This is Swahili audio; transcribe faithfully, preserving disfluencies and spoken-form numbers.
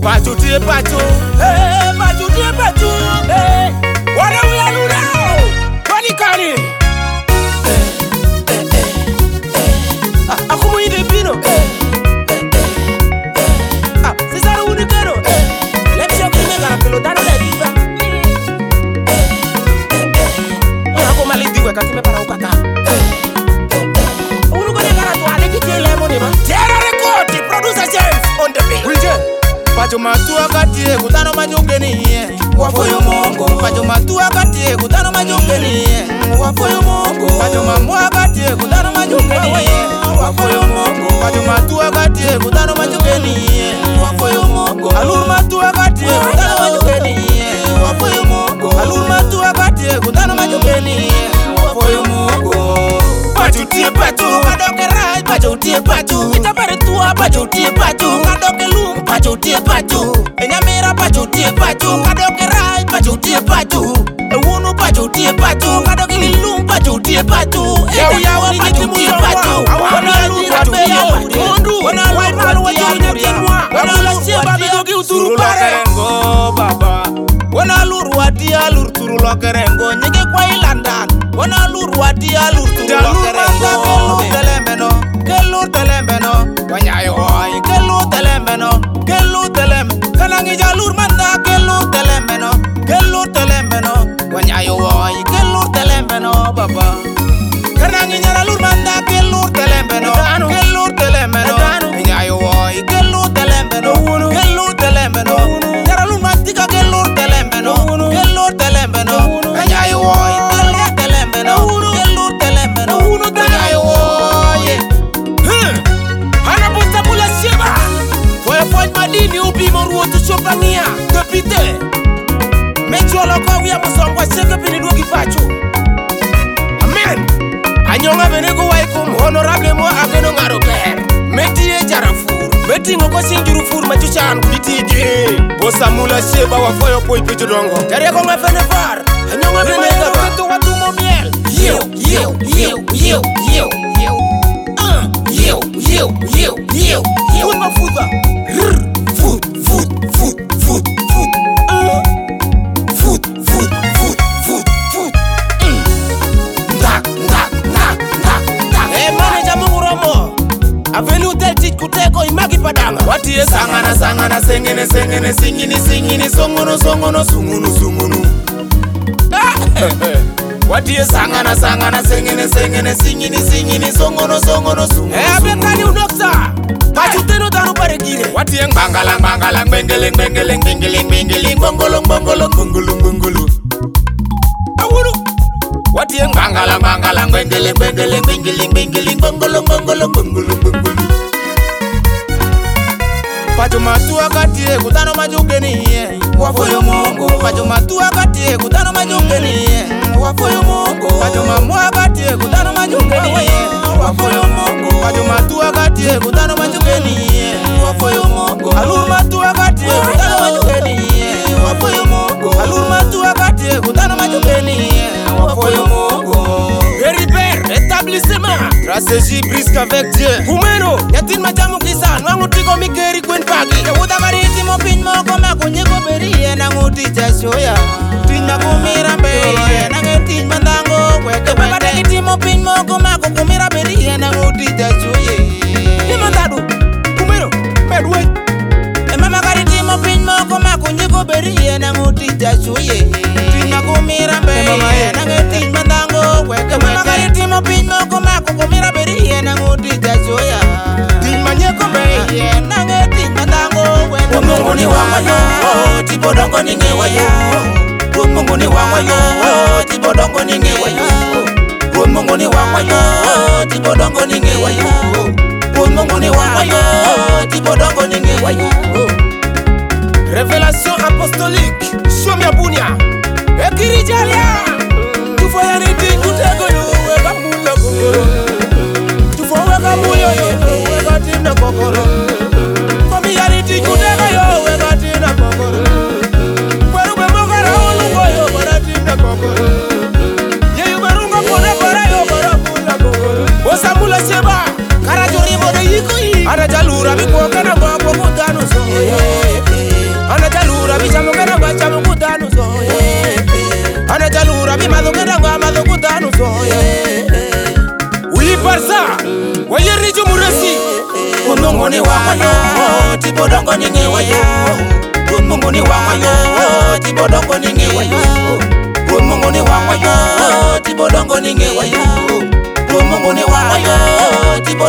Pacho tie pacho, Hey, pacho tie pacho. Hey, wale uya lura, kwani kani? aku mau ide pino. Ah, sesara unikero. Let's show kime kana pelotano le diva. Aku mali diwe katime para ukata. Unu kone kana tu ale kiti lemo ni ma. Tera record, producer James on the beat. Wije. Pacho matua katie kutano majongeni Wafoyo Mungu. Pacho matua katie kutano majongeni Wafoyo Mungu. Pacho mamua katie kutano majongeni Wafoyo Mungu. Pacho matua katie kutano majongeni Wafoyo Mungu. Alur matua katie kutano majongeni Wafoyo Mungu. Alur matua katie kutano majongeni Wafoyo Mungu. Pacho tie pacho Kadoke rai, pacho tie pacho. Itapare tua, pacho tie pacho. Kadoke lum, pacho tie pacho. Enyamira, pacho tie pacho. Kadoke rai, pacho tie pacho. Ewunu, pacho tie pacho. Kadoke lilum, pacho tie pacho. Yau yau ni pacho tie pacho. Wana lur, pacho tie pacho. Wana lur, pacho tie pacho. Wana la sheba, bedogi uturu pare. Kerengo baba Wana lur, wadi alur, turu lo kerengo. Nyeke kwa ilandan. Wana lur, wadi alur, turu lo Jalur kerengo. manda kelur telembeno Kelur telembeno Wanyayo hoy Kelur telembeno Kelur telem Kanangi jalur manda Kelur telembeno Kelur telembeno Wanyayo hoy Kelur telembeno baba Kanangi nyaralur manda Kelur telembeno Kelur telembeno Wanyayo hoy Kelur telembeno Kelur telembeno Nyaralur matika Kelur telembeno Kelur telembeno Wanyayo hoy Kelur telembeno Kelur telembeno Wanyayo hoy Hana bosta mula sheba. Foye foye madini ubi moruo tu chopania. Kapite. Mecho loko wia musongwa sheke pini duogi pacho. Amen. Anyonga benego waikum honorable mo ageno ngaro ber. Metie jarafur. Meti ngoko sinjuru fur machuchan kuditije. Bosa mula sheba wa foyo poi picho dongo Jari ko ngafene far. Anyonga benego wetu watu mo miel. Yo, yo, yo, yo, yo, yo. Ah, yo, yo, yo, yo, yo. Food mafuta. Food, food, food, food, food. Ah. Food, food, food, food, food. Mm. Ndak, ndak, ndak, ndak, ndak. Eh, manager munguromo. Avelu telti kuteko imagi padanga. Watie sangana sangana sengene sengene singini singini songono songono sungunu sungunu Watie sangana sangana sengene sengene singini singini songono songono sungunu Eh, abekani udoksa. Pachuteno tanu paregire. Watie ngbangalang ngbangalang bengeleng bengeleng bengeleng bengeleng bongolong bongolong bongolong bongolong Awuru. Watie ngbangalang ngbangalang bengeleng bengeleng bengeleng bengeleng bongolong bongolong bongolong bongolong Pacho matua katie kutano majongeni Wafoyo Mungu. Pacho matua katie kutano majongeni Wafoyo Mungu. Pacho mamua katie kutano majongeni Wafoyo Mungu. Pacho matua katie kutano majongeni Wafoyo Mungu. Alur matua katie kutano majongeni Wafoyo Mungu. Alur matua katie kutano majongeni Wafoyo Mungu. Heriber établissement stratégie brisque avec Dieu Humeno. Yatin majamu kisa. Nwangu tiko mikeri kwen pagi. Yewuda bariti mo pin mo koma kunyiko berie na nguti jashoya Tina kumira berie na ngeti mandango kweke Baba mende mo pin mo koma kukumira berie na nguti jashoye Nimandadu. Humeno. Medwe. Emama kariti mo pin mo koma kunyiko berie na nguti jashoye Tina kumira berie na ngeti mandango kweke Mama mende kariti mo pin mo koma kukumira berie na nguti jashoya Timanyeko berie na ngeti mandango kweke Mungu ni wangu yo. Tibodongo ni ngewa yo. Mungu ni wangu yo. Tibodongo ni ngewa yo. Mungu ni wangu yo. Tibodongo ni ngewa yo. Mungu ni wangu yo. Tibodongo ni ngewa yo. Révélation apostolique. Shomya bunya. Ekiri jalia. Tufoya ni tingu tego yo. Weka mula kokoro. Tufo weka muyo yo. Weka timna kokoro. Komi yari tingu tego yo. Weka timna kokoro. Kweru bemokara olungo yo. Weka timna kokoro. Yeyu berunga pone para yo. Weka mula kokoro. Osa mula sheba. Kara jori mode yiko yi. Ada jalura biko kana ngoko kutanu so. Mungu ni wangwa yo, tibodongo ningewa yo. Mungu ni wangwa yo, tibodongo ningewa yo. Mungu ni wangwa yo, tibodongo ningewa yo. Mungu ni wangwa yo, tibodongo